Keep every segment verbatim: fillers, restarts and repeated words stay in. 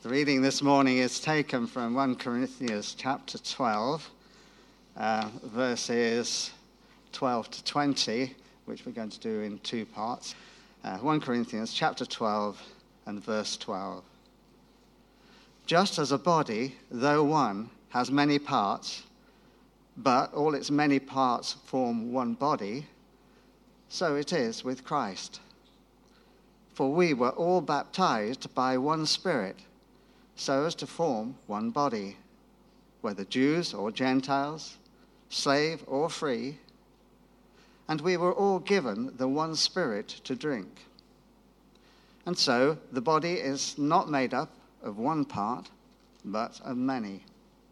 The reading this morning is taken from First Corinthians chapter twelve, uh, verses twelve to twenty, which we're going to do in two parts. Uh, First Corinthians chapter twelve and verse twelve. Just as a body, though one, has many parts, but all its many parts form one body, so it is with Christ. For we were all baptized by one Spirit, so as to form one body, whether Jews or Gentiles, slave or free, and we were all given the one Spirit to drink. And so the body is not made up of one part, but of many.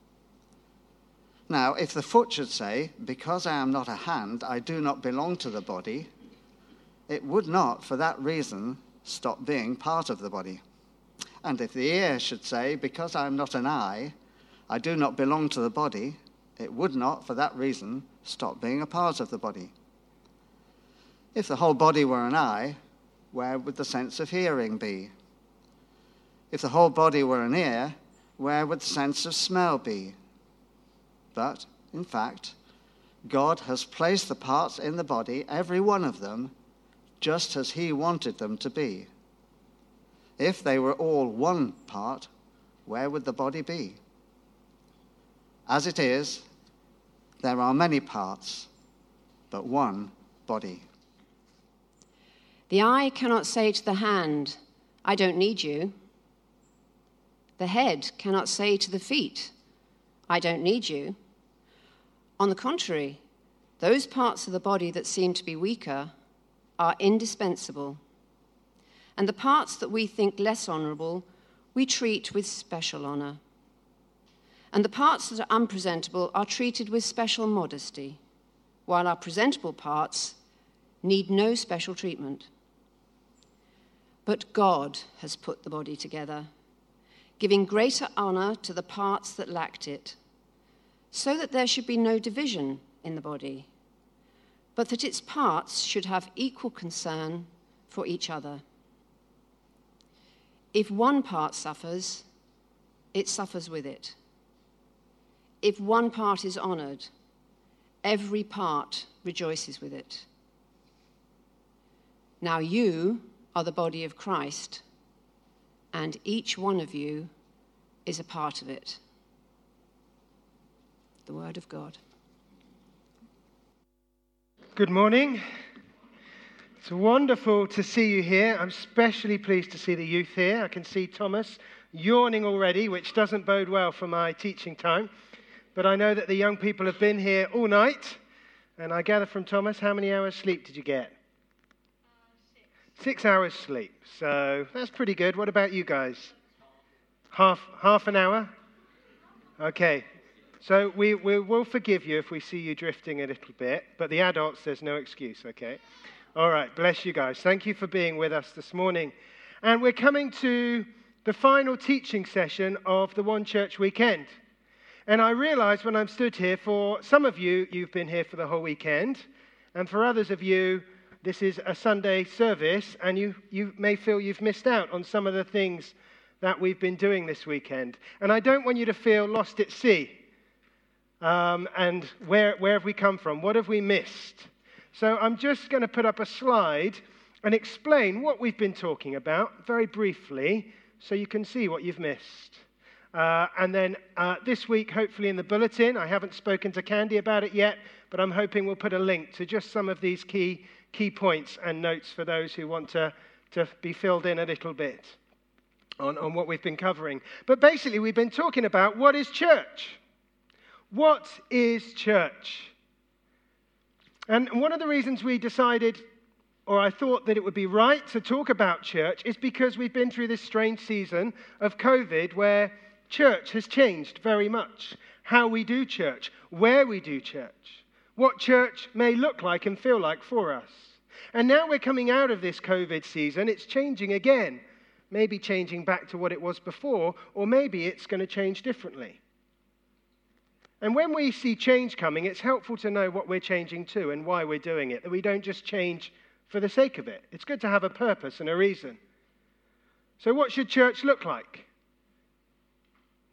Now, if the foot should say, "Because I am not a hand, I do not belong to the body," it would not, for that reason, stop being part of the body. And if the ear should say, "Because I am not an eye, I do not belong to the body," it would not, for that reason, stop being a part of the body. If the whole body were an eye, where would the sense of hearing be? If the whole body were an ear, where would the sense of smell be? But, in fact, God has placed the parts in the body, every one of them, just as he wanted them to be. If they were all one part, where would the body be? As it is, there are many parts, but one body. The eye cannot say to the hand, "I don't need you." The head cannot say to the feet, "I don't need you." On the contrary, those parts of the body that seem to be weaker are indispensable. And the parts that we think less honourable, we treat with special honour. And the parts that are unpresentable are treated with special modesty, while our presentable parts need no special treatment. But God has put the body together, giving greater honour to the parts that lacked it, so that there should be no division in the body, but that its parts should have equal concern for each other. If one part suffers, it suffers with it. If one part is honoured, every part rejoices with it. Now you are the body of Christ, and each one of you is a part of it. The word of God. Good morning. It's wonderful to see you here. I'm especially pleased to see the youth here. I can see Thomas yawning already, which doesn't bode well for my teaching time. But I know that the young people have been here all night. And I gather from Thomas, how many hours sleep did you get? Uh, six. Six hours sleep. So that's pretty good. What about you guys? Half half an hour? Okay. So we, we will forgive you if we see you drifting a little bit. But the adults, there's no excuse, okay? All right, bless you guys. Thank you for being with us this morning. And we're coming to the final teaching session of the One Church weekend. And I realize when I'm stood here, for some of you, you've been here for the whole weekend. And for others of you, this is a Sunday service. And you, you may feel you've missed out on some of the things that we've been doing this weekend. And I don't want you to feel lost at sea. Um, and where, where have we come from? What have we missed? So I'm just going to put up a slide and explain what we've been talking about very briefly so you can see what you've missed. Uh, and then uh, this week, hopefully in the bulletin, I haven't spoken to Candy about it yet, but I'm hoping we'll put a link to just some of these key key points and notes for those who want to, to be filled in a little bit on, on what we've been covering. But basically, we've been talking about what is church? What is church? And one of the reasons we decided, or I thought that it would be right to talk about church, is because we've been through this strange season of COVID where church has changed very much. How we do church, where we do church, what church may look like and feel like for us. And now we're coming out of this COVID season, it's changing again. Maybe changing back to what it was before, or maybe it's going to change differently. And when we see change coming, it's helpful to know what we're changing to and why we're doing it, that we don't just change for the sake of it. It's good to have a purpose and a reason. So what should church look like?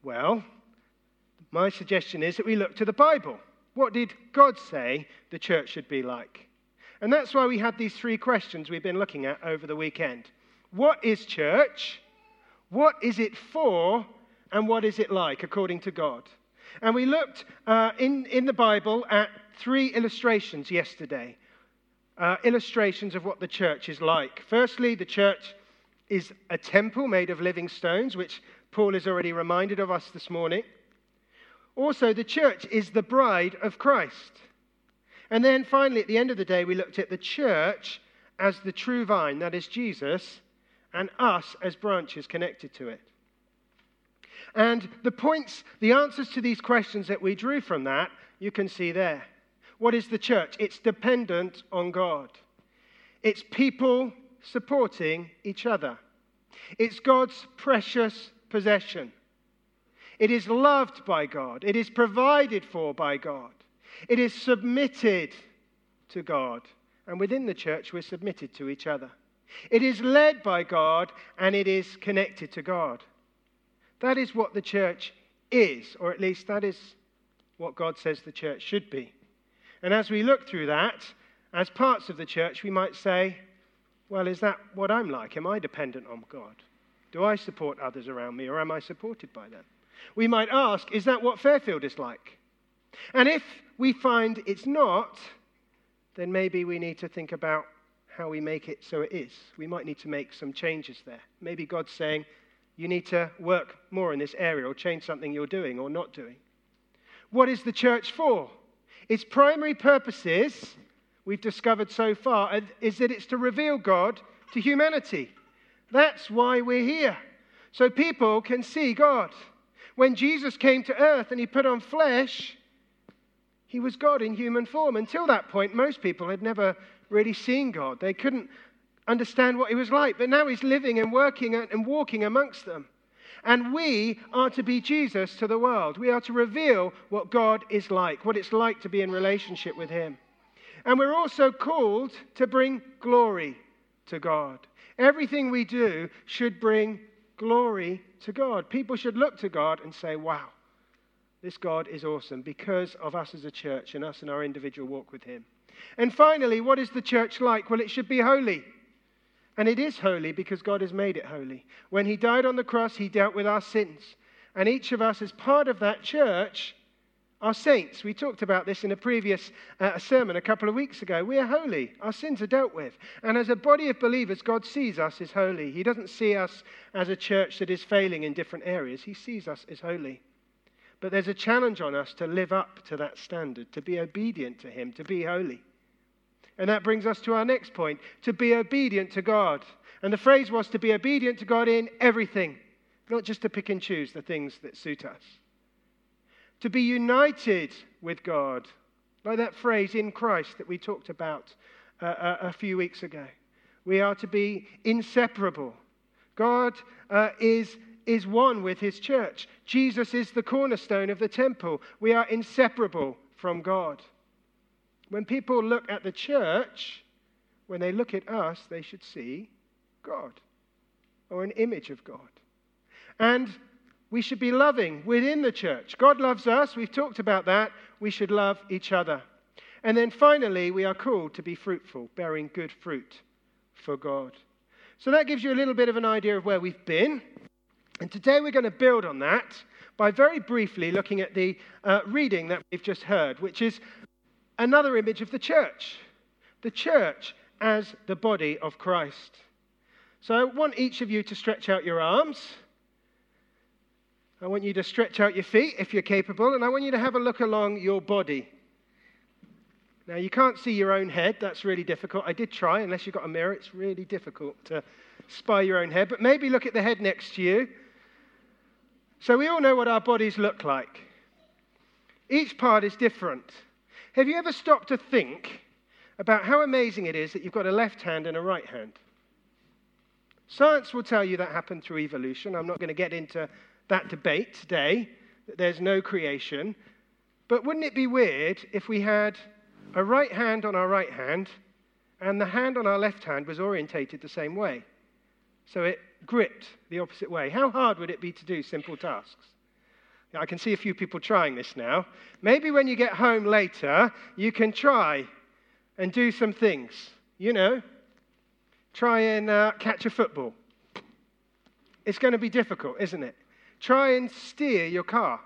Well, my suggestion is that we look to the Bible. What did God say the church should be like? And that's why we had these three questions we've been looking at over the weekend. What is church? What is it for? And what is it like according to God? And we looked uh, in, in the Bible at three illustrations yesterday. Uh, illustrations of what the church is like. Firstly, the church is a temple made of living stones, which Paul has already reminded of us this morning. Also, the church is the bride of Christ. And then finally, at the end of the day, we looked at the church as the true vine, that is Jesus, and us as branches connected to it. And the points, the answers to these questions that we drew from that, you can see there. What is the church? It's dependent on God. It's people supporting each other. It's God's precious possession. It is loved by God. It is provided for by God. It is submitted to God. And within the church, we're submitted to each other. It is led by God, and it is connected to God. That is what the church is, or at least that is what God says the church should be. And as we look through that, as parts of the church, we might say, well, is that what I'm like? Am I dependent on God? Do I support others around me, or am I supported by them? We might ask, is that what Fairfield is like? And if we find it's not, then maybe we need to think about how we make it so it is. We might need to make some changes there. Maybe God's saying, you need to work more in this area or change something you're doing or not doing. What is the church for? Its primary purposes, we've discovered so far, is that it's to reveal God to humanity. That's why we're here. So people can see God. When Jesus came to earth and he put on flesh, he was God in human form. Until that point, most people had never really seen God. They couldn't understand what he was like. But now he's living and working and walking amongst them. And we are to be Jesus to the world. We are to reveal what God is like, what it's like to be in relationship with him. And we're also called to bring glory to God. Everything we do should bring glory to God. People should look to God and say, wow, this God is awesome because of us as a church and us in our individual walk with him. And finally, what is the church like? Well, it should be holy. And it is holy because God has made it holy. When he died on the cross, he dealt with our sins. And each of us, as part of that church, are saints. We talked about this in a previous uh, sermon a couple of weeks ago. We are holy. Our sins are dealt with. And as a body of believers, God sees us as holy. He doesn't see us as a church that is failing in different areas. He sees us as holy. But there's a challenge on us to live up to that standard, to be obedient to him, to be holy. And that brings us to our next point, to be obedient to God. And the phrase was to be obedient to God in everything, not just to pick and choose the things that suit us. To be united with God, like that phrase in Christ that we talked about uh, a, a few weeks ago. We are to be inseparable. God uh, is, is one with his church. Jesus is the cornerstone of the temple. We are inseparable from God. When people look at the church, when they look at us, they should see God or an image of God. And we should be loving within the church. God loves us. We've talked about that. We should love each other. And then finally, we are called to be fruitful, bearing good fruit for God. So that gives you a little bit of an idea of where we've been. And today we're going to build on that by very briefly looking at the uh, reading that we've just heard, which is another image of the church. The church as the body of Christ. So I want each of you to stretch out your arms. I want you to stretch out your feet if you're capable, and I want you to have a look along your body. Now, you can't see your own head. That's really difficult. I did try. Unless you've got a mirror, it's really difficult to spy your own head. But maybe look at the head next to you. So we all know what our bodies look like. Each part is different. Have you ever stopped to think about how amazing it is that you've got a left hand and a right hand? Science will tell you that happened through evolution. I'm not going to get into that debate today, that there's no creation. But wouldn't it be weird if we had a right hand on our right hand and the hand on our left hand was orientated the same way? So it gripped the opposite way. How hard would it be to do simple tasks? I can see a few people trying this now. Maybe when you get home later, you can try and do some things. You know, try and uh, catch a football. It's going to be difficult, isn't it? Try and steer your car.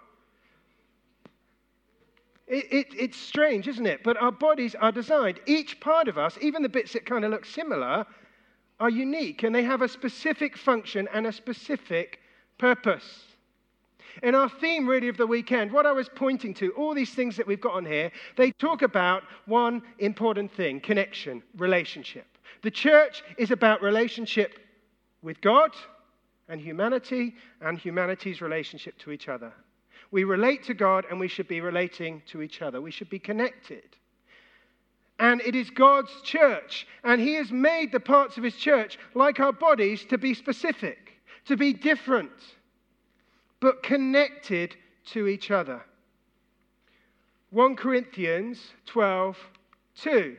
It, it, it's strange, isn't it? But our bodies are designed. Each part of us, even the bits that kind of look similar, are unique, and they have a specific function and a specific purpose. And our theme really of the weekend, what I was pointing to, all these things that we've got on here, they talk about one important thing: connection, relationship. The church is about relationship with God and humanity, and humanity's relationship to each other. We relate to God, and we should be relating to each other. We should be connected. And it is God's church, and he has made the parts of his church, like our bodies, to be specific, to be different, but connected to each other. First Corinthians twelve two.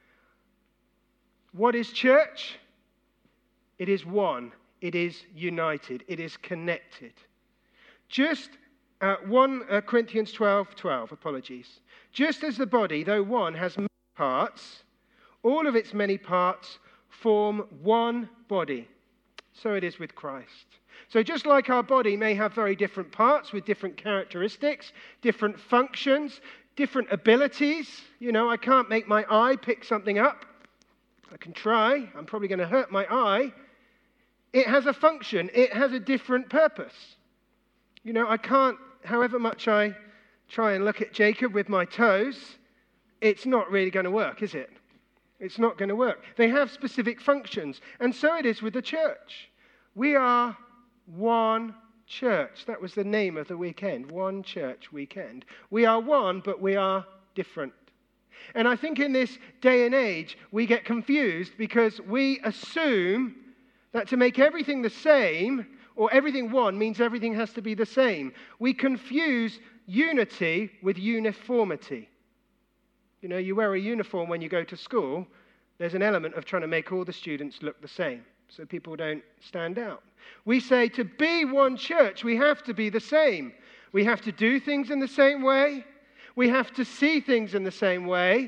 What is church? It is one. It is united. It is connected. Just uh, First Corinthians twelve twelve, apologies. Just as the body, though one, has many parts, all of its many parts form one body. So it is with Christ. So just like our body may have very different parts with different characteristics, different functions, different abilities. You know, I can't make my eye pick something up. I can try. I'm probably going to hurt my eye. It has a function. It has a different purpose. You know, I can't, however much I try and look at Jacob with my toes, it's not really going to work, is it? It's not going to work. They have specific functions. And so it is with the church. We are one church. That was the name of the weekend. One church weekend. We are one, but we are different. And I think in this day and age, we get confused because we assume that to make everything the same, or everything one, means everything has to be the same. We confuse unity with uniformity. You know, you wear a uniform when you go to school. There's an element of trying to make all the students look the same so people don't stand out. We say to be one church, we have to be the same. We have to do things in the same way. We have to see things in the same way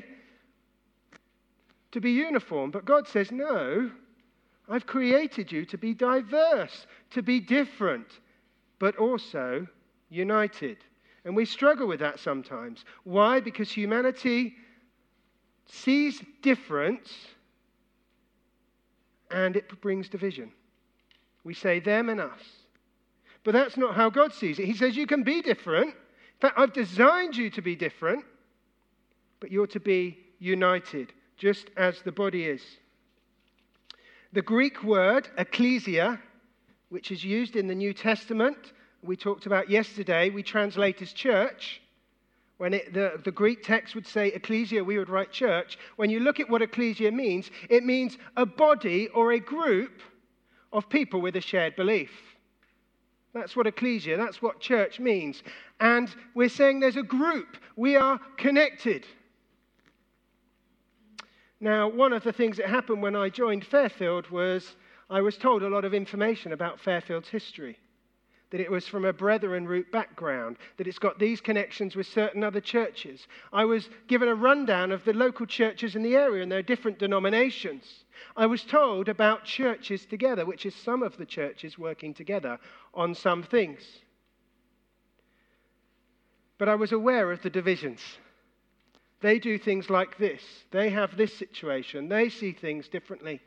to be uniform. But God says, no, I've created you to be diverse, to be different, but also united. And we struggle with that sometimes. Why? Because humanity sees difference and it brings division. We say them and us. But that's not how God sees it. He says you can be different. In fact, I've designed you to be different, but you're to be united, just as the body is. The Greek word, ecclesia, which is used in the New Testament, we talked about yesterday, we translate as church. When it, the, the Greek text would say ecclesia, we would write church. When you look at what ecclesia means, it means a body or a group of people with a shared belief. That's what ecclesia, that's what church means. And we're saying there's a group. We are connected. Now, one of the things that happened when I joined Fairfield was I was told a lot of information about Fairfield's history. That it was from a Brethren root background, that it's got these connections with certain other churches. I was given a rundown of the local churches in the area and their different denominations. I was told about churches together, which is some of the churches working together on some things. But I was aware of the divisions. They do things like this. They have this situation. They see things differently.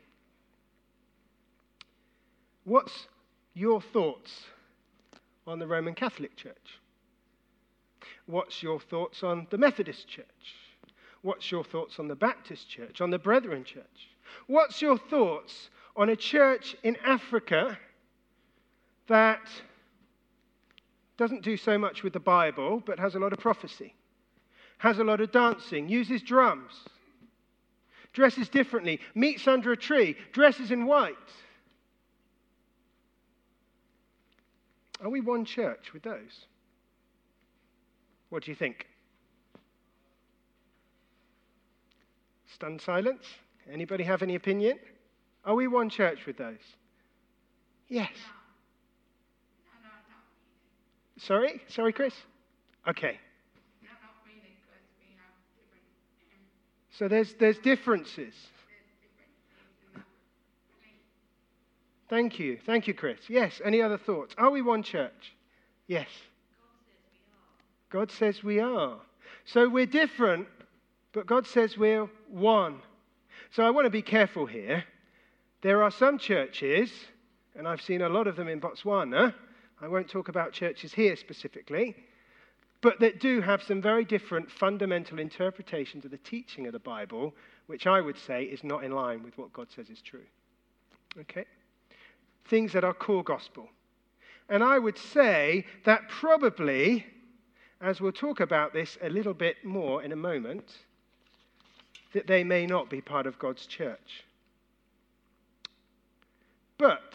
What's your thoughts on the Roman Catholic Church? What's your thoughts on the Methodist Church? What's your thoughts on the Baptist Church, on the Brethren Church? What's your thoughts on a church in Africa that doesn't do so much with the Bible, but has a lot of prophecy, has a lot of dancing, uses drums, dresses differently, meets under a tree, dresses in white? Are we one church with those? What do you think? Stunned silence? Anybody have any opinion? Are we one church with those? Yes. No. No, no, no. Sorry? Sorry, Chris? Okay. So there's there's differences. Thank you. Thank you, Chris. Yes, any other thoughts? Are we one church? Yes. God says we are. So we're different, but God says we're one. So I want to be careful here. There are some churches, and I've seen a lot of them in Botswana. I won't talk about churches here specifically, but that do have some very different fundamental interpretations of the teaching of the Bible, which I would say is not in line with what God says is true. Okay? Things that are core gospel. And I would say that probably, as we'll talk about this a little bit more in a moment, that they may not be part of God's church. But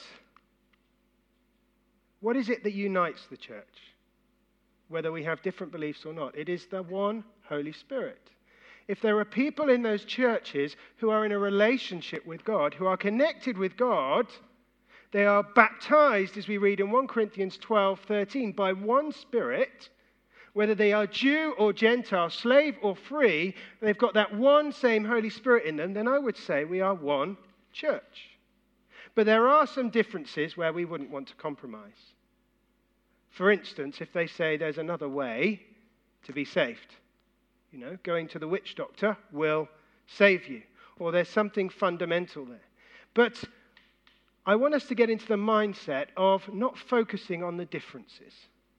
what is it that unites the church? Whether we have different beliefs or not, it is the one Holy Spirit. If there are people in those churches who are in a relationship with God, who are connected with God, they are baptized, as we read in First Corinthians twelve thirteen, by one Spirit, whether they are Jew or Gentile, slave or free, they've got that one same Holy Spirit in them, then I would say we are one church. But there are some differences where we wouldn't want to compromise. For instance, if they say there's another way to be saved, you know, going to the witch doctor will save you, or there's something fundamental there. But I want us to get into the mindset of not focusing on the differences,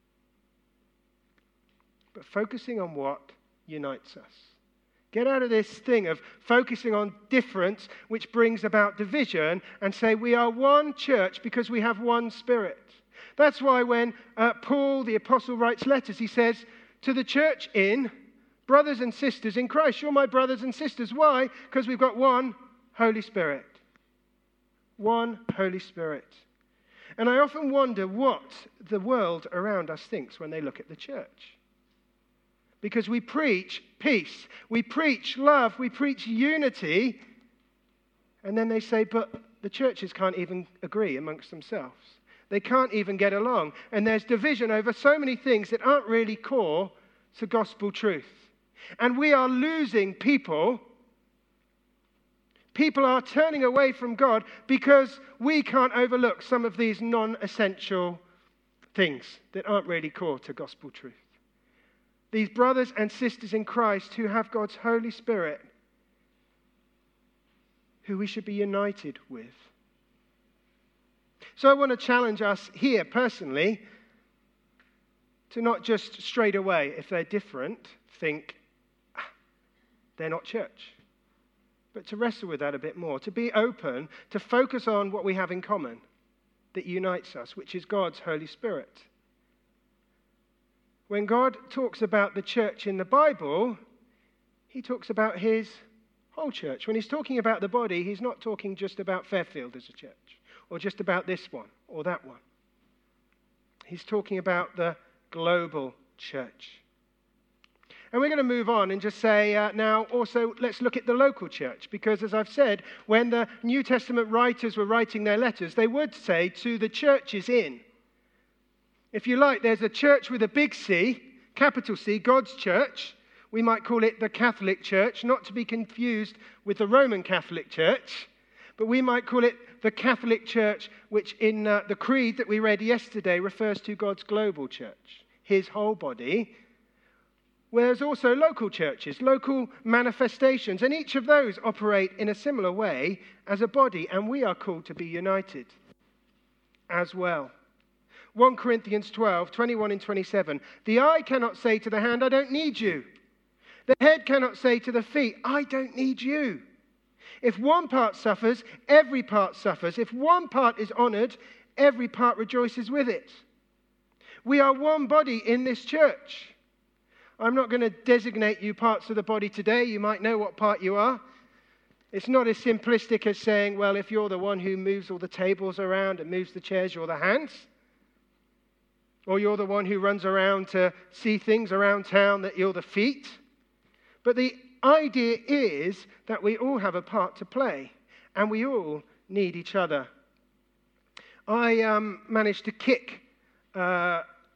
but focusing on what unites us. Get out of this thing of focusing on difference, which brings about division, and say we are one church because we have one Spirit. That's why when uh, Paul, the apostle, writes letters, he says to the church in, brothers and sisters in Christ, you're my brothers and sisters. Why? Because we've got one Holy Spirit. One Holy Spirit. And I often wonder what the world around us thinks when they look at the church. Because we preach peace, we preach love, we preach unity, and then they say, but the churches can't even agree amongst themselves. They can't even get along. And there's division over so many things that aren't really core to gospel truth. And we are losing people. People are turning away from God because we can't overlook some of these non-essential things that aren't really core to gospel truth. These brothers and sisters in Christ who have God's Holy Spirit, who we should be united with. So I want to challenge us here personally to not just straight away, if they're different, think ah, they're not church. But to wrestle with that a bit more, to be open, to focus on what we have in common that unites us, which is God's Holy Spirit. When God talks about the church in the Bible, he talks about his whole church. When he's talking about the body, he's not talking just about Fairfield as a church, or just about this one or that one. He's talking about the global church. And we're going to move on and just say, uh, now also let's look at the local church. Because as I've said, when the New Testament writers were writing their letters, they would say to the churches in. If you like, there's a church with a big C, capital C, God's church. We might call it the Catholic Church, not to be confused with the Roman Catholic Church. But we might call it the Catholic Church, which in uh, the creed that we read yesterday refers to God's global church, his whole body. Where there's also local churches, local manifestations, and each of those operate in a similar way as a body, and we are called to be united as well. First Corinthians twelve, twenty-one and twenty-seven. The eye cannot say to the hand, I don't need you. The head cannot say to the feet, I don't need you. If one part suffers, every part suffers. If one part is honored, every part rejoices with it. We are one body in this church. I'm not going to designate you parts of the body today. You might know what part you are. It's not as simplistic as saying, well, if you're the one who moves all the tables around and moves the chairs, you're the hands. Or you're the one who runs around to see things around town, that you're the feet. But the idea is that we all have a part to play, and we all need each other. I um, managed to kick uh,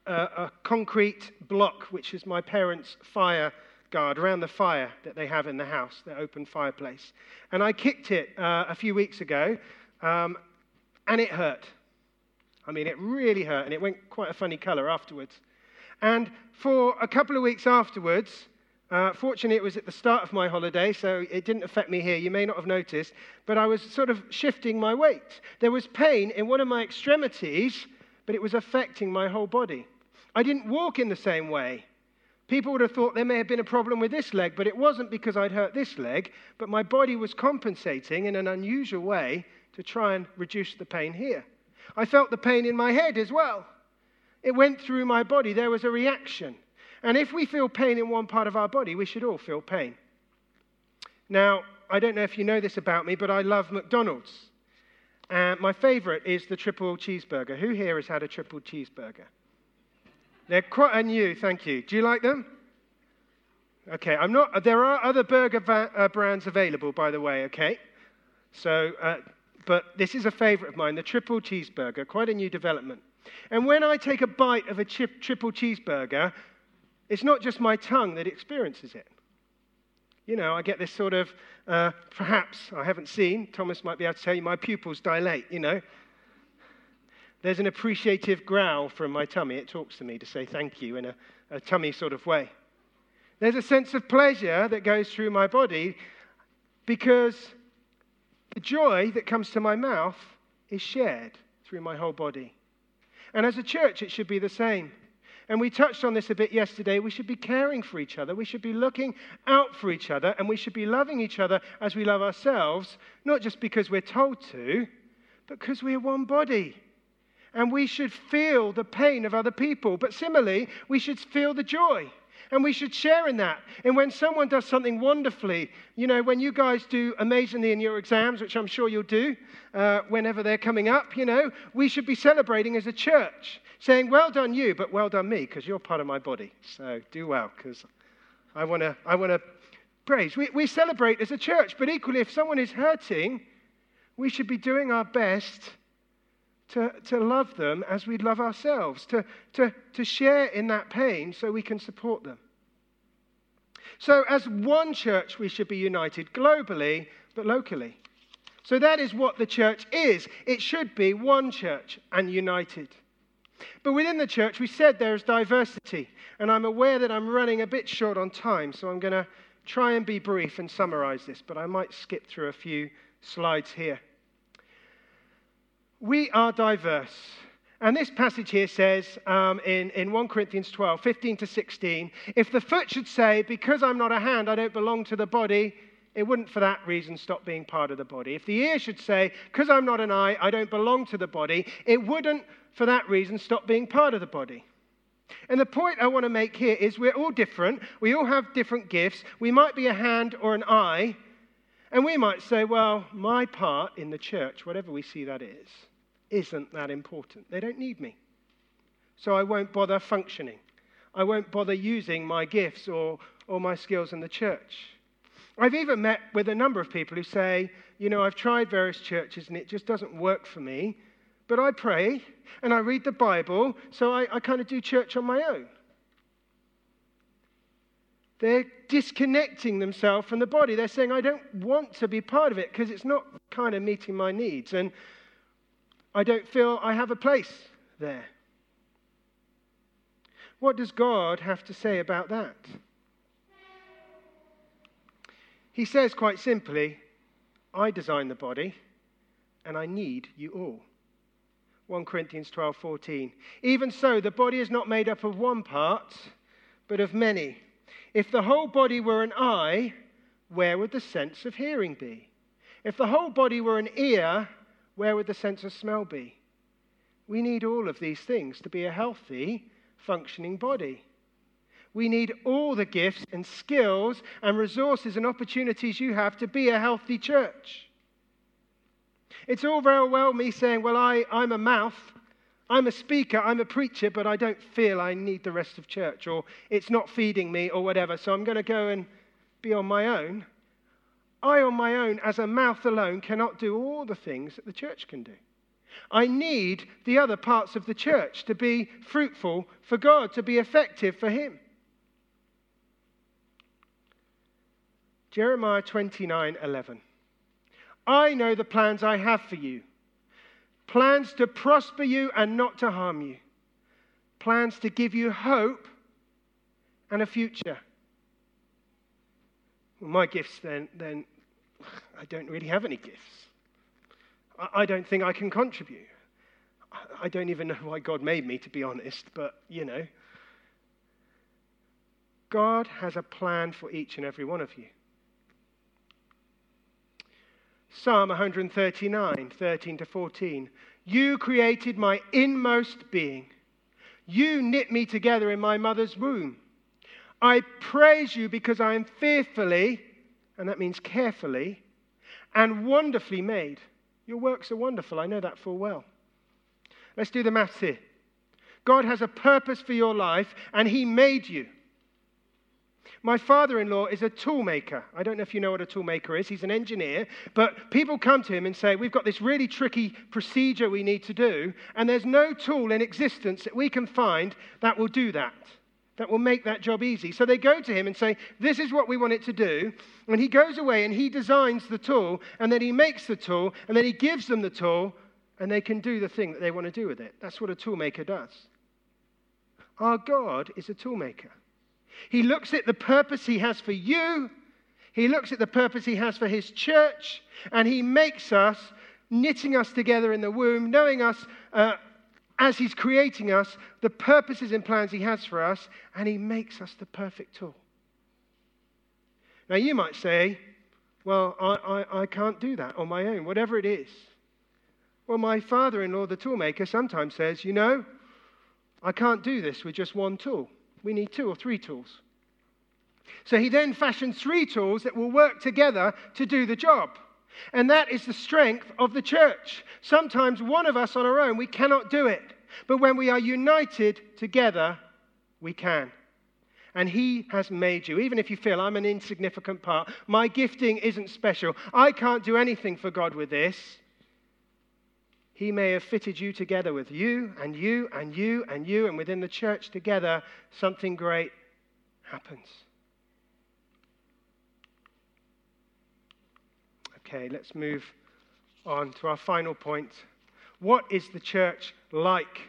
a, a concrete block, which is my parents' fire guard around the fire that they have in the house, their open fireplace. And I kicked it uh, a few weeks ago, um, and it hurt. I mean, it really hurt, and it went quite a funny color afterwards. And for a couple of weeks afterwards, uh, fortunately it was at the start of my holiday, so it didn't affect me here. You may not have noticed, but I was sort of shifting my weight. There was pain in one of my extremities, but it was affecting my whole body. I didn't walk in the same way. People would have thought there may have been a problem with this leg, but it wasn't because I'd hurt this leg, but my body was compensating in an unusual way to try and reduce the pain here. I felt the pain in my head as well. It went through my body. There was a reaction. And if we feel pain in one part of our body, we should all feel pain. Now, I don't know if you know this about me, but I love McDonald's. And my favorite is the triple cheeseburger. Who here has had a triple cheeseburger? They're quite new, thank you. Do you like them? Okay, I'm not. There are other burger va- uh, brands available, by the way, okay? So, uh, but this is a favorite of mine, the triple cheeseburger, quite a new development. And when I take a bite of a chip, triple cheeseburger, it's not just my tongue that experiences it. You know, I get this sort of, uh, perhaps, I haven't seen, Thomas might be able to tell you, my pupils dilate, you know. There's an appreciative growl from my tummy. It talks to me to say thank you in a, a tummy sort of way. There's a sense of pleasure that goes through my body because the joy that comes to my mouth is shared through my whole body. And as a church, it should be the same. And we touched on this a bit yesterday. We should be caring for each other. We should be looking out for each other. And we should be loving each other as we love ourselves, not just because we're told to, but because we're one body. And we should feel the pain of other people. But similarly, we should feel the joy. And we should share in that. And when someone does something wonderfully, you know, when you guys do amazingly in your exams, which I'm sure you'll do uh, whenever they're coming up, you know, we should be celebrating as a church, saying, well done you, but well done me, because you're part of my body. So do well, because I want to I want to praise. We, we celebrate as a church, but equally, if someone is hurting, we should be doing our best To, to love them as we love ourselves, to, to, to share in that pain so we can support them. So as one church, we should be united globally, but locally. So that is what the church is. It should be one church and united. But within the church, we said there is diversity. And I'm aware that I'm running a bit short on time, so I'm going to try and be brief and summarize this, but I might skip through a few slides here. We are diverse. And this passage here says um, in, in First Corinthians twelve, fifteen to sixteen, if the foot should say, because I'm not a hand, I don't belong to the body, it wouldn't for that reason stop being part of the body. If the ear should say, because I'm not an eye, I don't belong to the body, it wouldn't for that reason stop being part of the body. And the point I want to make here is we're all different. We all have different gifts. We might be a hand or an eye. And we might say, well, my part in the church, whatever we see that is, isn't that important. They don't need me. So I won't bother functioning. I won't bother using my gifts or, or my skills in the church. I've even met with a number of people who say, you know, I've tried various churches and it just doesn't work for me, but I pray and I read the Bible, so I, I kind of do church on my own. They're disconnecting themselves from the body. They're saying, I don't want to be part of it because it's not kind of meeting my needs. And I don't feel I have a place there. What does God have to say about that? He says quite simply, I design the body and I need you all. First Corinthians twelve fourteen. Even so, the body is not made up of one part, but of many. If the whole body were an eye, where would the sense of hearing be? If the whole body were an ear, where would the sense of smell be? We need all of these things to be a healthy, functioning body. We need all the gifts and skills and resources and opportunities you have to be a healthy church. It's all very well me saying, well, I, I'm a mouth, I'm a speaker, I'm a preacher, but I don't feel I need the rest of church, or it's not feeding me, or whatever, so I'm going to go and be on my own. I, on my own, as a mouth alone, cannot do all the things that the church can do. I need the other parts of the church to be fruitful for God, to be effective for him. Jeremiah twenty-nine eleven. I know the plans I have for you. Plans to prosper you and not to harm you. Plans to give you hope and a future. Well, my gifts then, then I don't really have any gifts. I, I don't think I can contribute. I, I don't even know why God made me, to be honest, but, you know. God has a plan for each and every one of you. Psalm one thirty-nine, thirteen to fourteen. You created my inmost being. You knit me together in my mother's womb. I praise you because I am fearfully, and that means carefully, and wonderfully made. Your works are wonderful. I know that full well. Let's do the maths here. God has a purpose for your life, and he made you. My father-in-law is a tool maker. I don't know if you know what a tool maker is. He's an engineer. But people come to him and say, we've got this really tricky procedure we need to do, and there's no tool in existence that we can find that will do that, that will make that job easy. So they go to him and say, this is what we want it to do. And he goes away and he designs the tool, and then he makes the tool, and then he gives them the tool, and they can do the thing that they want to do with it. That's what a tool maker does. Our God is a tool maker. He looks at the purpose he has for you. He looks at the purpose he has for his church. And he makes us, knitting us together in the womb, knowing us uh, as he's creating us, the purposes and plans he has for us. And he makes us the perfect tool. Now you might say, well, I, I, I can't do that on my own, whatever it is. Well, my father-in-law, the toolmaker, sometimes says, you know, I can't do this with just one tool. We need two or three tools. So he then fashions three tools that will work together to do the job. And that is the strength of the church. Sometimes one of us on our own, we cannot do it. But when we are united together, we can. And he has made you. Even if you feel I'm an insignificant part, my gifting isn't special, I can't do anything for God with this. He may have fitted you together with you and you and you and you, and within the church together, something great happens. Okay, let's move on to our final point. What is the church like?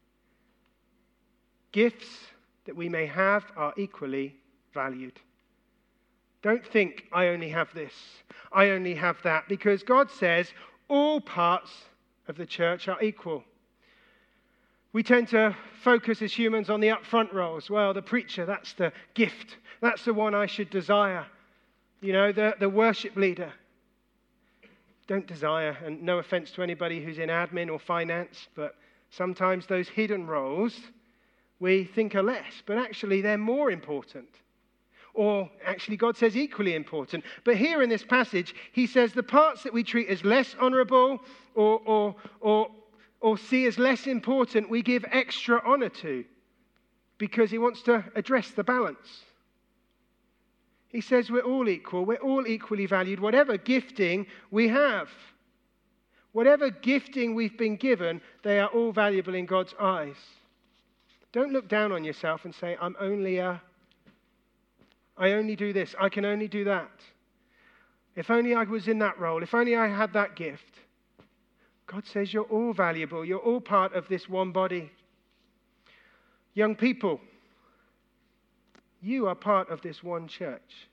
Gifts that we may have are equally valued. Don't think, I only have this, I only have that, because God says all parts of the church are equal. We tend to focus as humans on the upfront roles. Well, the preacher, that's the gift. That's the one I should desire. You know, the, the worship leader. Don't desire, and no offense to anybody who's in admin or finance, but sometimes those hidden roles we think are less, but actually they're more important. Or actually God says equally important. But here in this passage, he says the parts that we treat as less honorable or, or, or, or see as less important, we give extra honor to, because he wants to address the balance. He says we're all equal. We're all equally valued, whatever gifting we have. Whatever gifting we've been given, they are all valuable in God's eyes. Don't look down on yourself and say, I'm only a... I only do this. I can only do that. If only I was in that role. If only I had that gift. God says you're all valuable. You're all part of this one body. Young people, you are part of this one church.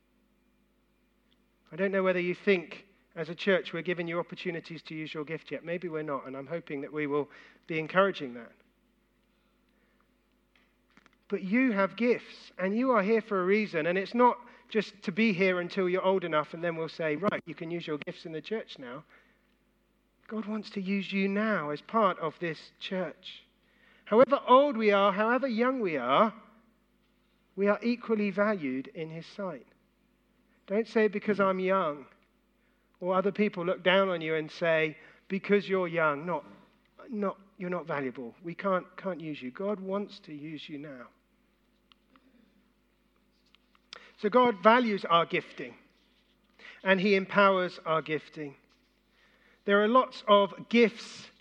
I don't know whether you think as a church we're giving you opportunities to use your gift yet. Maybe we're not, and I'm hoping that we will be encouraging that. But you have gifts, and you are here for a reason. And it's not just to be here until you're old enough, and then we'll say, right, you can use your gifts in the church now. God wants to use you now as part of this church. However old we are, however young we are, we are equally valued in his sight. Don't say because I'm young, or other people look down on you and say, because you're young, not, not, you're not valuable. We can't, can't use you. God wants to use you now. So God values our gifting, and he empowers our gifting. There are lots of gifts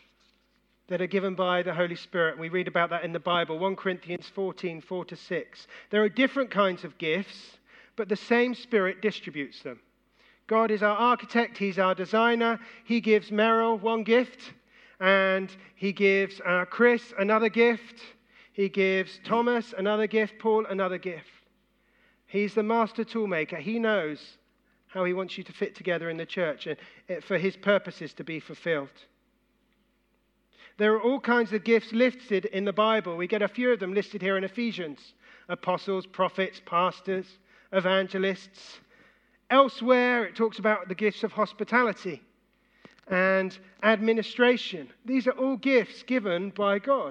that are given by the Holy Spirit. We read about that in the Bible, First Corinthians fourteen, four to six. There are different kinds of gifts, but the same Spirit distributes them. God is our architect, he's our designer. He gives Meryl one gift, and he gives uh, Chris another gift. He gives Thomas another gift, Paul another gift. He's the master toolmaker. He knows how he wants you to fit together in the church and for his purposes to be fulfilled. There are all kinds of gifts listed in the Bible. We get a few of them listed here in Ephesians. Apostles, prophets, pastors, evangelists. Elsewhere, it talks about the gifts of hospitality and administration. These are all gifts given by God.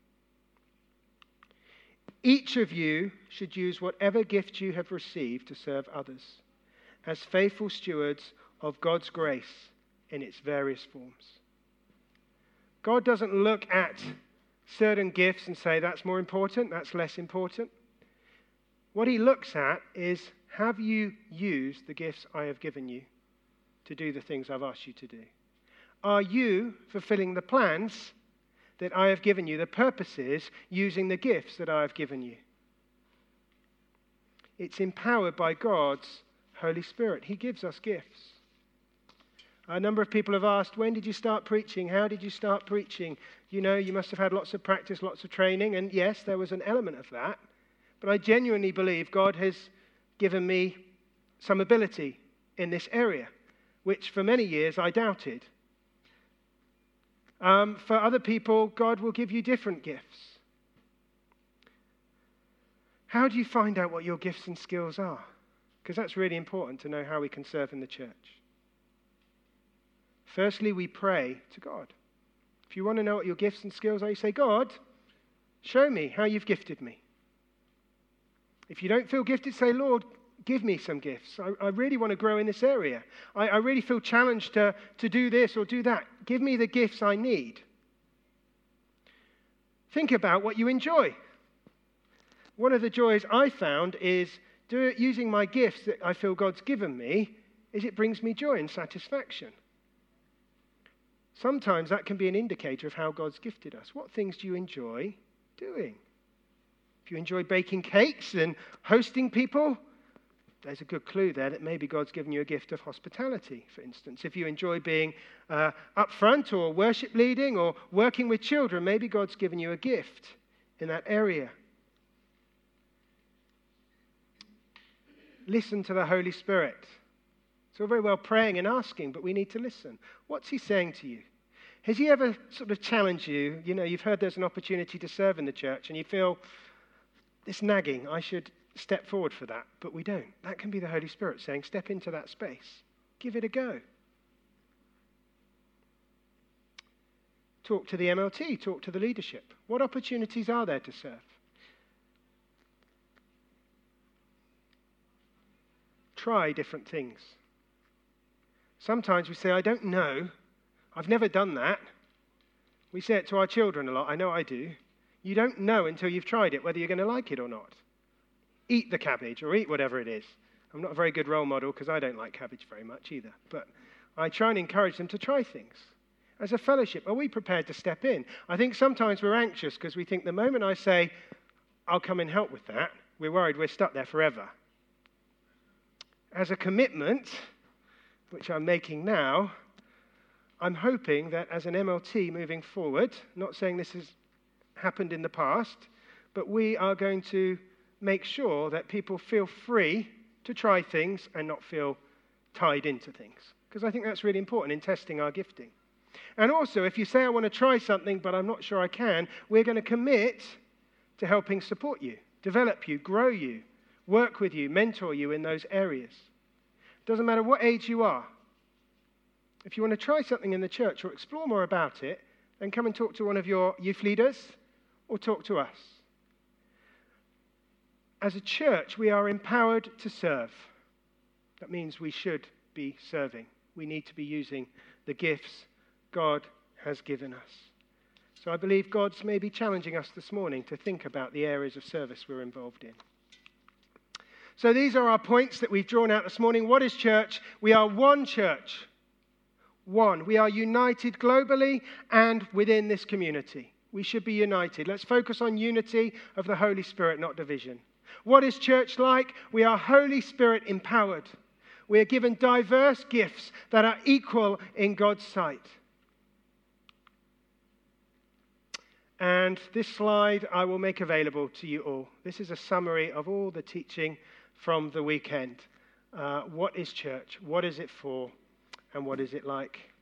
Each of you should use whatever gift you have received to serve others as faithful stewards of God's grace in its various forms. God doesn't look at certain gifts and say, that's more important, that's less important. What he looks at is, have you used the gifts I have given you to do the things I've asked you to do? Are you fulfilling the plans that I have given you, the purposes, using the gifts that I have given you? It's empowered by God's Holy Spirit. He gives us gifts. A number of people have asked, when did you start preaching? How did you start preaching? You know, you must have had lots of practice, lots of training. And yes, there was an element of that. But I genuinely believe God has given me some ability in this area, which for many years I doubted. Um, for other people, God will give you different gifts. How do you find out what your gifts and skills are? Because that's really important to know how we can serve in the church. Firstly, we pray to God. If you want to know what your gifts and skills are, you say, God, show me how you've gifted me. If you don't feel gifted, say, Lord, give me some gifts. I, I really want to grow in this area. I, I really feel challenged to, to do this or do that. Give me the gifts I need. Think about what you enjoy. One of the joys I found is do, using my gifts that I feel God's given me, is it brings me joy and satisfaction. Sometimes that can be an indicator of how God's gifted us. What things do you enjoy doing? If you enjoy baking cakes and hosting people, there's a good clue there that maybe God's given you a gift of hospitality, for instance. If you enjoy being uh, up front or worship leading or working with children, maybe God's given you a gift in that area. Listen to the Holy Spirit. It's all very well praying and asking, but we need to listen. What's he saying to you? Has he ever sort of challenged you? You know, you've heard there's an opportunity to serve in the church and you feel, it's nagging, I should step forward for that, but we don't. That can be the Holy Spirit saying, step into that space. Give it a go. Talk to the M L T, talk to the leadership. What opportunities are there to serve? Try different things. Sometimes we say, I don't know. I've never done that. We say it to our children a lot. I know I do. You don't know until you've tried it whether you're going to like it or not. Eat the cabbage or eat whatever it is. I'm not a very good role model because I don't like cabbage very much either. But I try and encourage them to try things. As a fellowship, are we prepared to step in? I think sometimes we're anxious because we think the moment I say, I'll come and help with that, we're worried we're stuck there forever. As a commitment, which I'm making now, I'm hoping that as an M L T moving forward, not saying this has happened in the past, but we are going to make sure that people feel free to try things and not feel tied into things. Because I think that's really important in testing our gifting. And also, if you say, I want to try something, but I'm not sure I can, we're going to commit to helping support you, develop you, grow you, work with you, mentor you in those areas. Doesn't matter what age you are. If you want to try something in the church or explore more about it, then come and talk to one of your youth leaders or talk to us. As a church, we are empowered to serve. That means we should be serving. We need to be using the gifts God has given us. So I believe God's maybe challenging us this morning to think about the areas of service we're involved in. So these are our points that we've drawn out this morning. What is church? We are one church. one. We are united globally and within this community. We should be united. Let's focus on unity of the Holy Spirit, not division. What is church like? We are Holy Spirit empowered. We are given diverse gifts that are equal in God's sight. And this slide I will make available to you all. This is a summary of all the teaching from the weekend. Uh, what is church? What is it for? And what is it like?